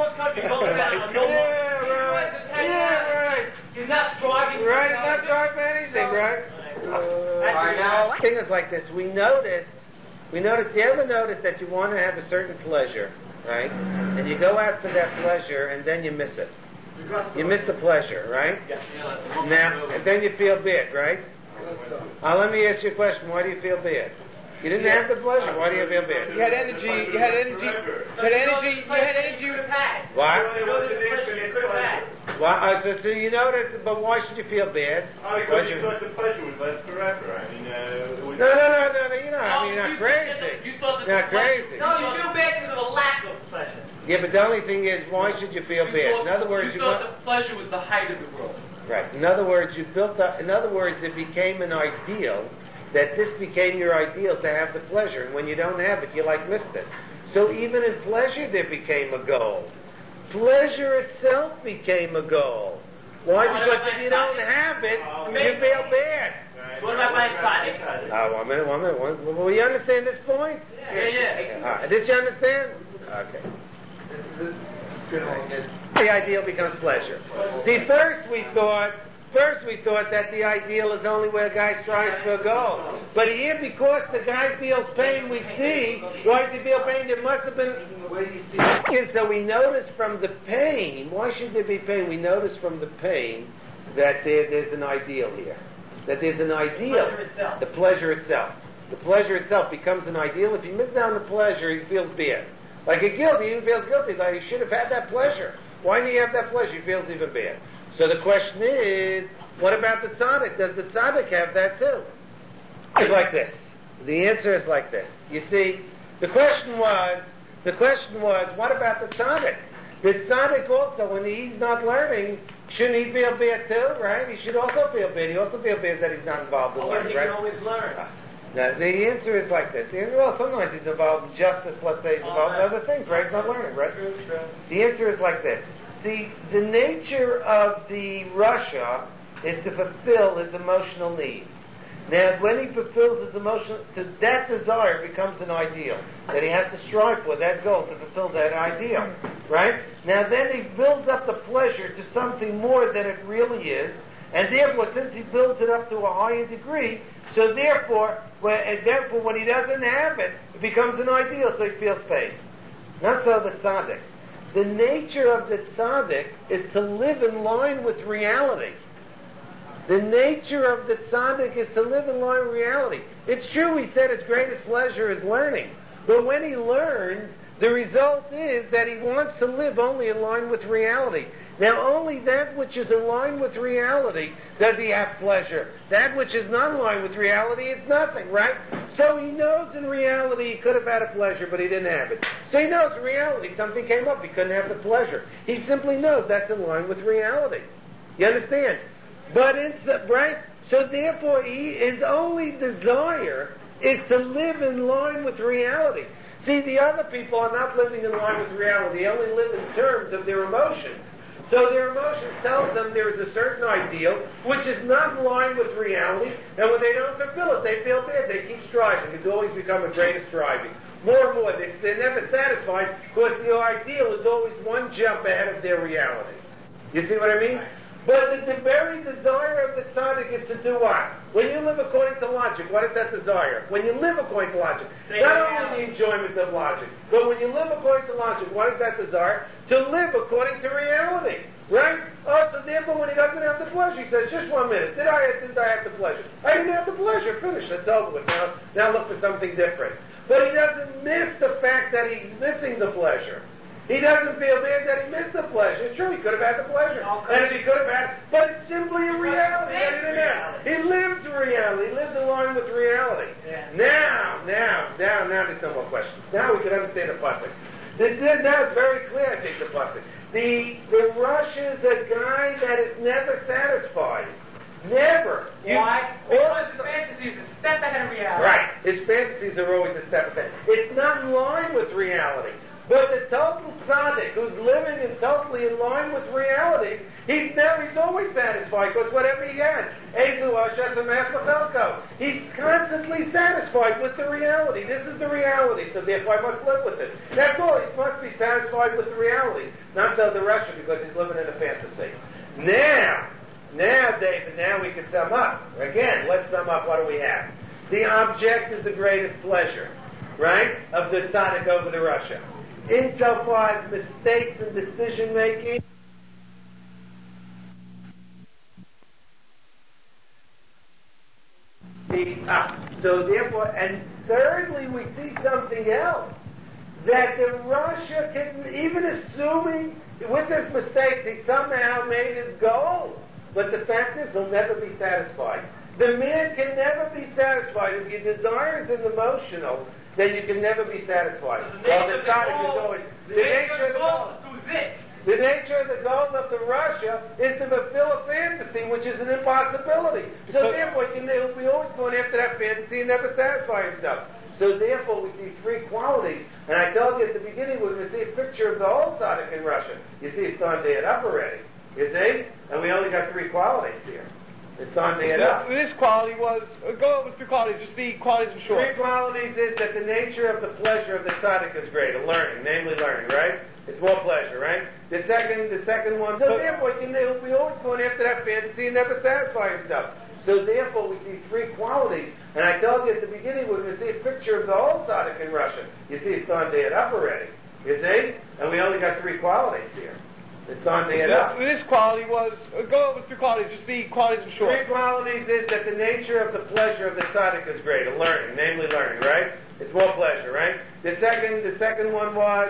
right. He's not striving. Right. He's not striving for anything. Right. Now, the thing is like this. We notice. You ever notice that you want to have a certain pleasure, right? And you go out for that pleasure, and then you miss it. You miss the pleasure, right? Now, and then you feel bad, right? Let me ask you a question. Why do you feel bad? You didn't have the pleasure. Why do you feel bad? You had energy. What? So you know that, but why should you feel bad? Because you thought the pleasure would last forever. I mean, No, you're not crazy. Not crazy. No, you feel bad because of the lack of pleasure. Yeah, but the only thing is, why should you feel bad? In other words, you thought the pleasure was the height of the world. Right. In other words, it became an ideal, that this became your ideal to have the pleasure. And when you don't have it, you missed it. So even in pleasure, there became a goal. Pleasure itself became a goal. Why? Because if you don't have it, you feel bad. What about my exotic? One minute. Will you understand this point? Yeah. Did you understand? Okay. The ideal becomes pleasure. See, first we thought that the ideal is only where a guy strives for a goal. But here, because the guy feels pain, we see, why does he feel pain? There must have been... So we notice from the pain, why should there be pain? We notice from the pain that there's an ideal here. That there's an ideal. The pleasure itself. The pleasure itself becomes an ideal. If he misses out on the pleasure, he feels bad. Like a guilty, he feels guilty. Like he should have had that pleasure. Why didn't he have that pleasure? He feels even bad. So the question is, what about the tzaddik? Does the tzaddik have that too? It's like this. The answer is like this. You see, the question was, what about the tzaddik? The tzaddik also, when he's not learning, shouldn't he feel bad too, right? He should also feel bad. He also feels bad that he's not involved in learning, right? He can always learn. Now, the answer is like this. Sometimes he's involved in justice, let's say he's involved in other things, right? He's not learning, right? The answer is like this. The nature of the Russia is to fulfill his emotional needs. Now, when he fulfills his that desire becomes an ideal, that he has to strive for, that goal, to fulfill that ideal, right? Now, then he builds up the pleasure to something more than it really is, and therefore, since he builds it up to a higher degree, so therefore, when he doesn't have it, it becomes an ideal, so he feels pain. Not so the tzaddik. The nature of the tzaddik is to live in line with reality. The nature of the tzaddik is to live in line with reality. It's true, he said his greatest pleasure is learning. But when he learns, the result is that he wants to live only in line with reality. Now, only that which is in line with reality does he have pleasure. That which is not in line with reality is nothing, right? So he knows in reality he could have had a pleasure, but he didn't have it. So he knows in reality something came up, he couldn't have the pleasure. He simply knows that's in line with reality. You understand? But right? So therefore, his only desire is to live in line with reality. See, the other people are not living in line with reality. They only live in terms of their emotions. So their emotions tell them there is a certain ideal which is not in line with reality, and when they don't fulfill it, they feel bad. They keep striving. It's always become a greater striving. More and more. They're never satisfied because the ideal is always one jump ahead of their reality. You see what I mean? But the very desire of the tzaddik is to do what? When you live according to logic, what is that desire? When you live according to logic, not only the enjoyment of logic, but when you live according to logic, what is that desire? To live according to reality, right? Oh, so therefore when he doesn't have the pleasure, he says, just 1 minute, did I have the pleasure? I didn't have the pleasure, finish, it's over with. Now look for something different. But he doesn't miss the fact that he's missing the pleasure. He doesn't feel bad that he missed the pleasure. Sure, he could have had the pleasure. And if he could have had, but it's simply a reality that he didn't have. He lives reality. He lives in line with reality. Yeah. Now there's no more questions. Now we can understand the pasuk. Now it's very clear, I think, the pasuk. The Russia is a guy that is never satisfied. Never. Why? Because his fantasy is a step ahead of reality. Right. His fantasies are always a step ahead. It's not in line with reality. But the total tzaddik who's living in totally in line with reality, he's always satisfied because whatever he has, he's constantly satisfied with the reality. This is the reality, so therefore I must live with it. That's all. He must be satisfied with the reality, not the Russian because he's living in a fantasy. Now, David, now we can sum up. Again, let's sum up. What do we have? The object is the greatest pleasure, right, of the tzaddik over the Russia. Insofar as mistakes in decision making, so therefore, and thirdly, we see something else. That the Russia can, even assuming with his mistakes, he somehow made his goal. But the fact is, he'll never be satisfied. The man can never be satisfied. If your desire is emotional, then you can never be satisfied. The nature of the goal of the Russia is to fulfill a fantasy, which is an impossibility. So therefore, he'll be always going after that fantasy and never satisfy himself. So therefore, we see three qualities. And I told you at the beginning, when we see a picture of the whole tzaddik in Russia, you see it's starting to add up already. You see? And we only got three qualities here. It's starting to add up. This quality was, go with three qualities, just the qualities in short. Three qualities is that the nature of the pleasure of the tzaddik is greater, learning, namely learning, right? It's more pleasure, right? The second one, so therefore he'll be always going after that fantasy and never satisfy himself. So therefore we see three qualities. And I told you at the beginning, when we see a picture of the whole tzaddik in Russia, you see it's starting to add up already. You see? And we only got three qualities here. It's starting to add up. This quality was, go with three qualities, just the qualities in short. Three qualities is that the nature of the pleasure of the tzaddik is greater, learning, namely learning, right? It's more pleasure, right? The second one was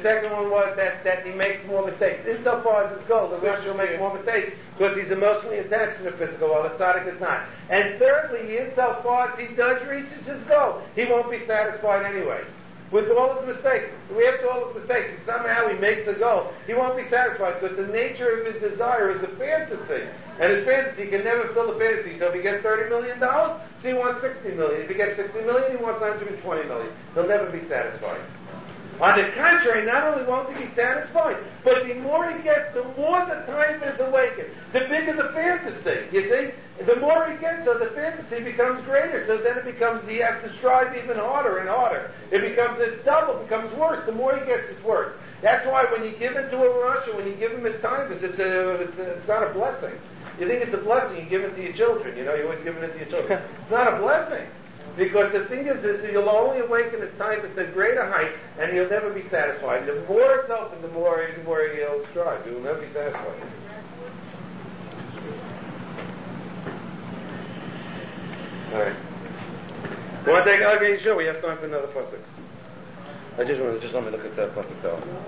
that he makes more mistakes. Insofar as his goal, the Russian will make more mistakes because he's emotionally attached to the physical, while the tzaddik is not. And thirdly, insofar as he does reach his goal, he won't be satisfied anyway. With all his mistakes, after all his mistakes, somehow he makes a goal. He won't be satisfied because the nature of his desire is a fantasy. And his fantasy can never fill the fantasy. So if he gets $30 million, he wants $60 million. If he gets $60 million, he wants $120 million. He'll never be satisfied. On the contrary, not only won't he be satisfied, but the more he gets, the more the time is awakened. The bigger the fantasy, you see? The more he gets, so the fantasy becomes greater. So then he has to strive even harder and harder. It becomes becomes worse. The more he gets, it's worse. That's why when you give it to a Russian, when you give him his time, it's not a blessing. You think it's a blessing, you give it to your children. You know, you're always giving it to your children. It's not a blessing. Because the thing is you'll only awaken his time at a greater height, and you'll never be satisfied. The more it's open, the more you'll strive. You'll never be satisfied. All right. You want to take? Okay, sure. We have time for another pasuk. Let me look at that pasuk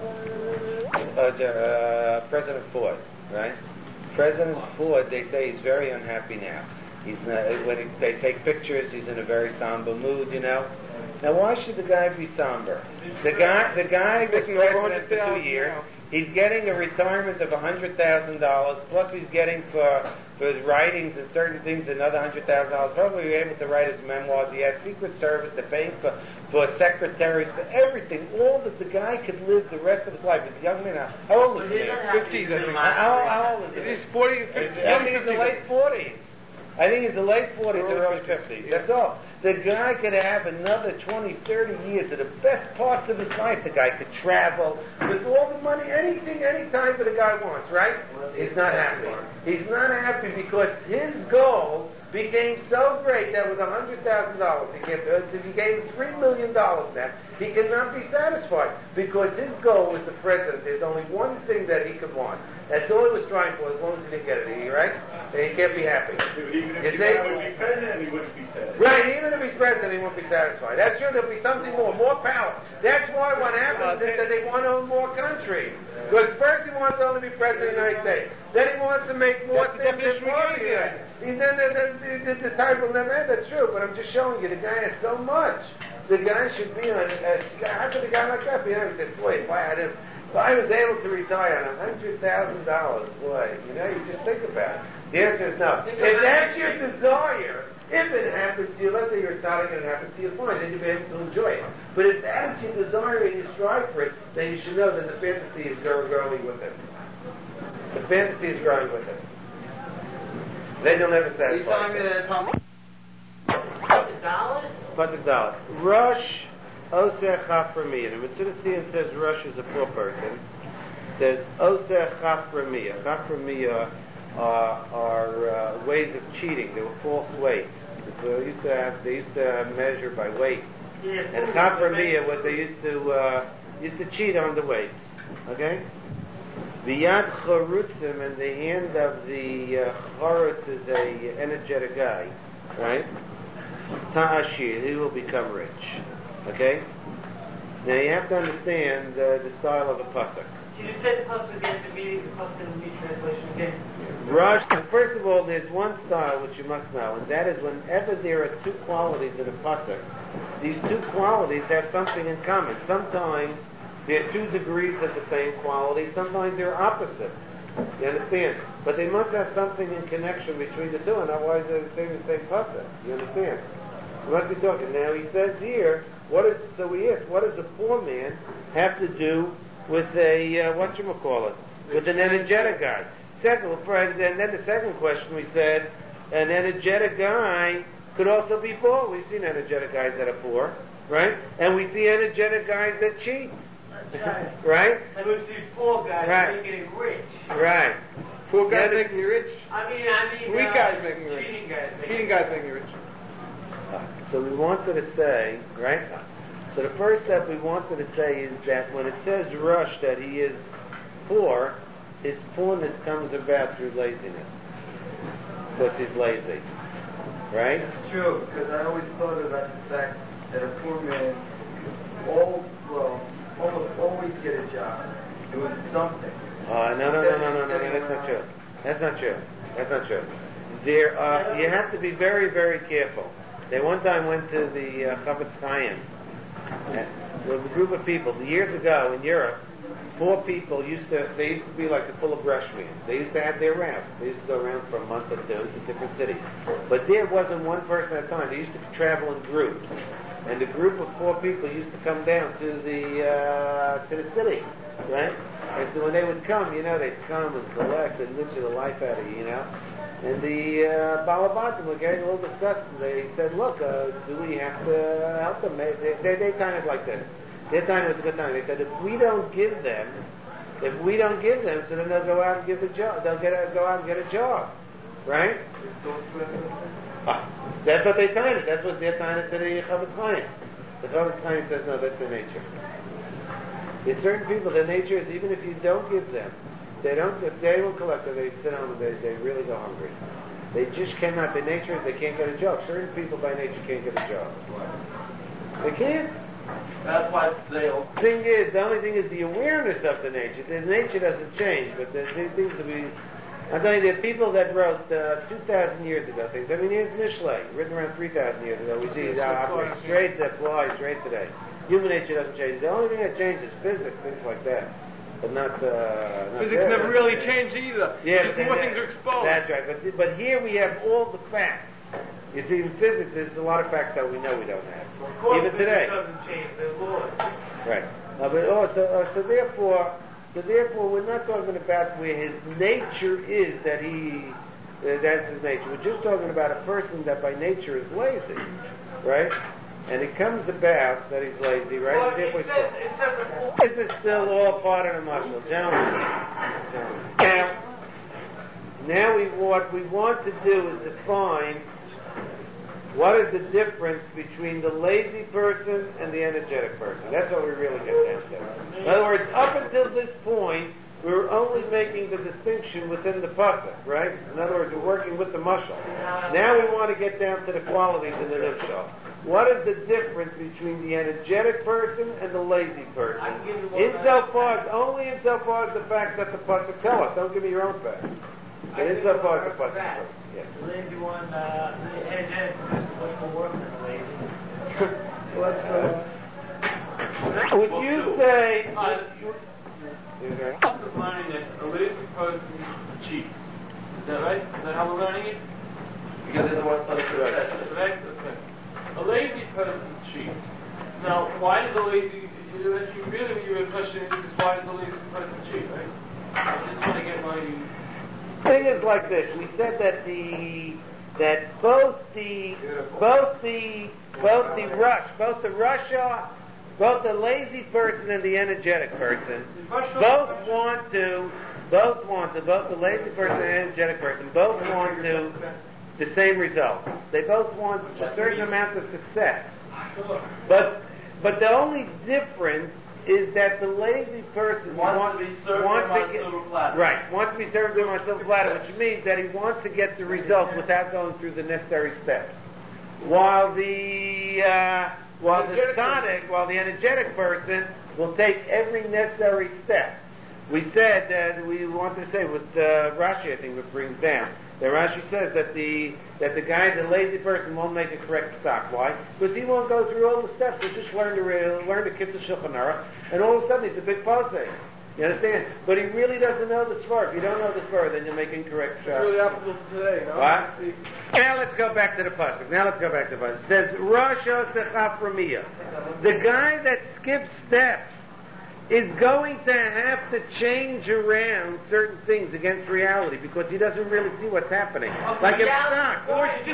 though. President Ford, right? President Ford, they say he's very unhappy now. He's not, they take pictures, he's in a very somber mood, you know. Now, why should the guy be somber? The guy was president for 2 years. He's getting a retirement of $100,000, plus he's getting for his writings and certain things another $100,000. Probably be able to write his memoirs. He has Secret Service, they're paying for secretaries, for everything. All that the guy could live the rest of his life. He's a young man now. How old is he? 50s, I think. How old is he? He's 40, 50. I think he's in the late 40s. I think he's the late 40s or early 50s. That's all. The guy could have another 20, 30 years of the best parts of his life. The guy could travel with all the money, anything, anytime that the guy wants, right? He's not happy. He's not happy because his goal became so great that with $100,000, if he gave him $3 million now, he cannot be satisfied because his goal was the president. There's only one thing that he could want. That's all he was trying for, as long as he didn't get it, right? And he can't be happy. Even if he would be president, he wouldn't be satisfied. Right, even to be president, he won't be satisfied. That's true, there'll be something more power. That's why what happens is that they want to own more country. Because first he wants to only be president of the United States. Then he wants to make more things than Florida. The time will never end, that's true, but I'm just showing you, the guy has so much. The guy should be on, how could a guy like that be on? He said, boy, if I was able to retire on $100,000, boy, you just think about it. The answer is no. If that's your desire, if it happens to you, let's say you're starting and it happens to you, fine, then you'll be able to enjoy it. But if that is your desire and you strive for it, then you should know that the fantasy is growing with it. The fantasy is growing with it. Then you'll never satisfy. Are you telling me that it's how much? $100. Rosh Oseh Chaframiyah. The Mitzvah says Rosh is a poor person. It says Oseh Chaframiyah. Chaframiyah are ways of cheating. They were false weights. So they used to measure by weight. And Chaframiyah was they used to cheat on the weights. Okay? The Yad Charutzim, and the hand of the Charutz is a energetic guy, right? Ta'ashir, he will become rich. Okay? Now you have to understand the style of the pasuk. Can you say the pasuk again to me, the pasuk in the new translation again? Rosh, first of all, there's one style which you must know, and that is whenever there are two qualities in a pasuk, these two qualities have something in common. Sometimes they're 2 degrees of the same quality, sometimes they're opposites. You understand? But they must have something in connection between the two, and otherwise they're the same pasuk. You understand? We must be talking. Now he says here, what does a poor man have to do with a, with an energetic guy? Second, and then the second question we said, an energetic guy could also be poor. We've seen energetic guys that are poor, right? And we see energetic guys that cheat. Right? And we see poor guys making rich. Right. Poor guys making you rich. I mean, weak guys making you rich. Cheating guys making you rich. So we wanted to say, right? So the first step we wanted to say is that when it says Rush that he is poor, his poorness comes about through laziness. Because he's lazy. Right? It's true, because I always thought about the fact that a poor man almost always get a job doing something. No, that's not true. There, you have to be very, very careful. They one time went to the Chavetz Chaim with a group of people years ago in Europe. Poor people used to be like the full of Rushmen. They used to have their rounds. They used to go around for a month or two to different cities. But there wasn't one person at a time. They used to travel in groups. And the group of poor people used to come down to the city, right? And so when they would come, they'd come and collect and lynch the life out of you, And the Balabatim were getting a little disgusted. They said, look, do we have to help them? They kind of like this. Their time was a good time. They said, if we don't give them, so then they'll go out and give a job. They'll go out and get a job, right? That's what they signed it. That's what they're signing to the Chavetz Chaim. The Chavetz Chaim says, no, that's their nature. There's certain people, their nature is even if you don't give them, if they don't collect it, they sit home and they really go hungry. They just cannot, their nature is they can't get a job. Certain people by nature can't get a job. They can't. That's why they all... The only thing is the awareness of the nature. The nature doesn't change, but there seems to be... I'm telling you, there are people that wrote 2,000 years ago things. I mean, here's Mishlei, written around 3,000 years ago. We see it straight that applies straight today. Human nature doesn't change. The only thing that changes is physics, things like that. But not physics never really changed either. Yeah, just more things are exposed. That's right. But here we have all the facts. You see, in physics, there's a lot of facts that we know we don't have. Even today. Doesn't change the laws. Right. So therefore, we're not talking about where his nature is that's his nature. We're just talking about a person that by nature is lazy, right? And it comes about that he's lazy, right? Well, This is still all part of the muscle, gentlemen. Now what we want to do is define what is the difference between the lazy person and the energetic person. That's what we really get down to. In other words, up until this point, we're only making the distinction within the pasuk, right? In other words, we're working with the mashal. Now we want to get down to the qualities in the nifshal. What is the difference between the energetic person and the lazy person? Only insofar as the fact that the pasuk tell us. Don't give me your own facts. But insofar as the pasuk tells us. Yes. The lazy one, the energetic person is much more work than the lazy. Would you say? Learning that a lazy person cheats. Is that right? Is that how we're learning it? Because there's one side correct. Correct? Okay. A lazy person cheats. Now, why does the lazy, really your question is why does the lazy person cheat, right? I just want to get my... Thing is like this. We said that both the lazy person and the energetic person both the lazy person and the energetic person both want to the same result. They both want a certain amount of success. But the only difference is that the lazy person wants to be served on my silver platter, which means that he wants to get the result without going through the necessary steps. While the energetic person will take every necessary step. We said that we wanted to say with Rashi, I think it brings down. That Rashi says that the lazy person won't make a correct stock. Why? Because he won't go through all the steps. He'll just learn to kiss the Shulchan Aruch, and all of a sudden he's a big posek. You understand? But he really doesn't know the Svar. If you don't know the Svar, then you'll make incorrect shots. It's really applicable to today, no? What? Now let's go back to the pasuk. It says, Rasha Sechaframiyah. The guy that skips steps is going to have to change around certain things against reality because he doesn't really see what's happening. Like a stock.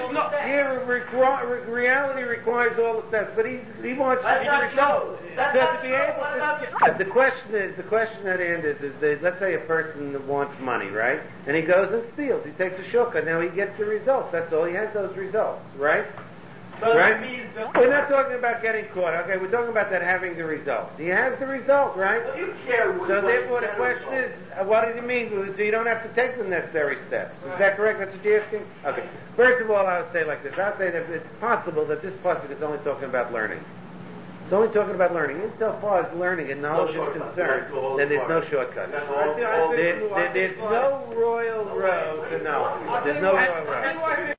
Reality requires all the steps, but he wants to be result. To be able to. The question at hand is that, let's say a person wants money, right? And he goes and steals. He takes a shulchan. Now he gets the results. That's all. He has those results, right? Right? We're not talking about getting caught, okay? We're talking about that having the result. He has the result, right? You care what so therefore the question is, what does it mean? So you don't have to take the necessary steps. Is that correct? That's what you're asking? Okay. First of all, I would say like this. I would say that it's possible that this pasuk is only talking about learning. It's only talking about learning. Insofar as learning and knowledge is concerned, then there's no shortcut. There's no royal road to knowledge. There's no royal road.